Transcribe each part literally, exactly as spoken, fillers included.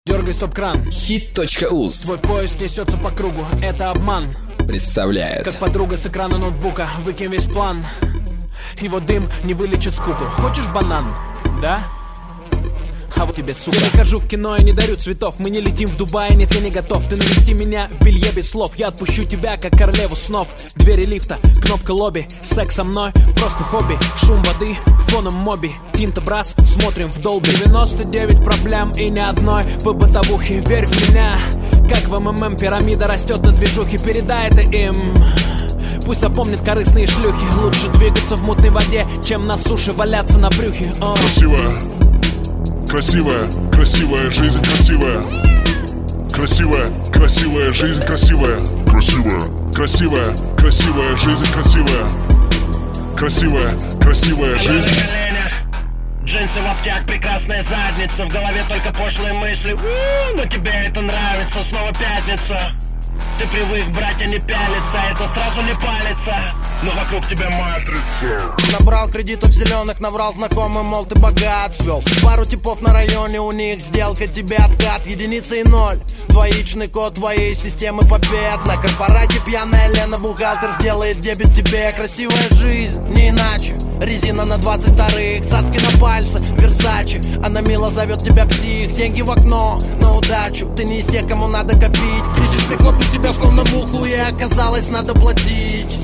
Дергай стоп-кран. Хит.уз. Твой поезд несется по кругу, это обман. Представляет. Как подруга с экрана ноутбука, выкинь весь план. Его дым не вылечит скуку. Хочешь банан? Да? А вот тебе, сука. Я не хожу в кино и не дарю цветов. Мы не летим в Дубай, нет, я не готов. Ты навести меня в белье без слов. Я отпущу тебя, как королеву снов. Двери лифта, кнопка лобби. Секс со мной, просто хобби. Шум воды, фоном моби. Тинта брас, смотрим в долби. девяносто девять проблем и ни одной по бытовухе. Верь в меня, как в МММ пирамида растет на движухе. Передай это им. Пусть запомнят корыстные шлюхи. Лучше двигаться в мутной воде, чем на суше валяться на брюхе. О. Красивая, красивая, красивая жизнь, красивая. Красивая, красивая жизнь, красивая. Красивая, красивая, красивая жизнь, красивая. Красивая, красивая жизнь. Джинсы в лаптях, прекрасная задница. В голове только пошлые мысли. У-у-у, но тебе это нравится, снова пятница. Ты привык брать, а не пялиться. Это сразу не палится, но вокруг тебя матрица. Набрал кредитов зеленых, наврал знакомым, мол, ты богат. Свел пару типов на районе, у них сделка, тебе откат. Единица и ноль, двоичный код твоей системы побед. На корпорате пьяная Лена, бухгалтер сделает дебет тебе. Красивая жизнь, не иначе. Резина на двадцать вторых, цацки на пальце, Версачи. Она мило зовет тебя псих, деньги в окно, на удачу. Ты не из тех, кому надо копить. Кризис прихлопнет тебя словно муху, и оказалось, надо платить.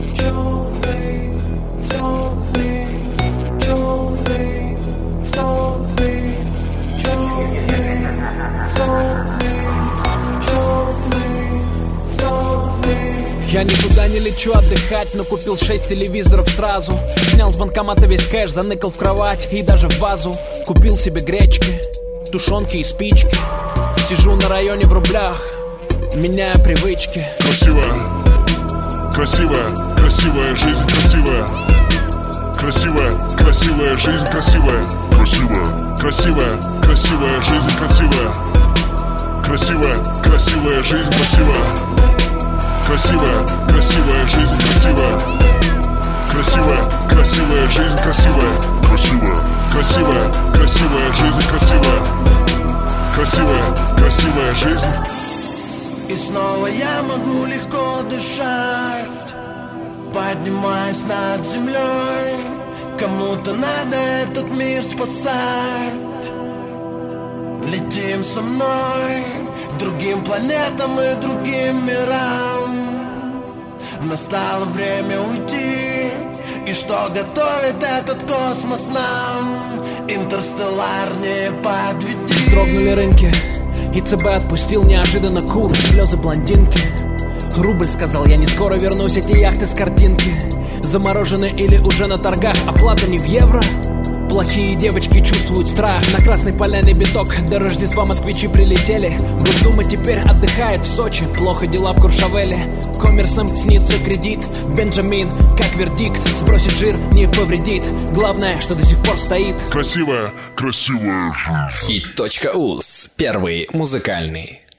Я никуда не лечу отдыхать, но купил шесть телевизоров сразу. Снял с банкомата весь кэш, заныкал в кровать и даже в вазу. Купил себе гречки, тушенки и спички. Сижу на районе в рублях, меняю привычки. Красивая, красивая, красивая жизнь, красивая. Красивая, красивая жизнь, красивая. Красивая, красивая, красивая жизнь, красивая. Красивая, красивая жизнь, красивая. Красивая, красивая жизнь, красивая. Красивая, красивая жизнь, красивая. Красивая, красивая, красивая жизнь, красивая. Красивая, красивая жизнь. И снова я могу легко дышать, поднимаясь над землей. Кому-то надо этот мир спасать. Летим со мной к другим планетам и другим мирам. Настало время уйти, и что готовит этот космос нам? Интерстеллар, не подведи. Вздрогнули рынки, и ЦБ отпустил неожиданно курс. Слезы блондинки. Рубль сказал, я не скоро вернусь, эти яхты с картинки. Заморожены или уже на торгах, оплата не в евро. Плохие девочки чувствуют страх. На Красной Поляне биток, до Рождества москвичи прилетели. Госдума теперь отдыхает в Сочи. Плохо дела в Куршавеле. Коммерсам снится кредит. Бенджамин, как вердикт, сбросит жир, не повредит. Главное, что до сих пор стоит. Красивая, красивая жизнь. Хит.уз. Первый музыкальный.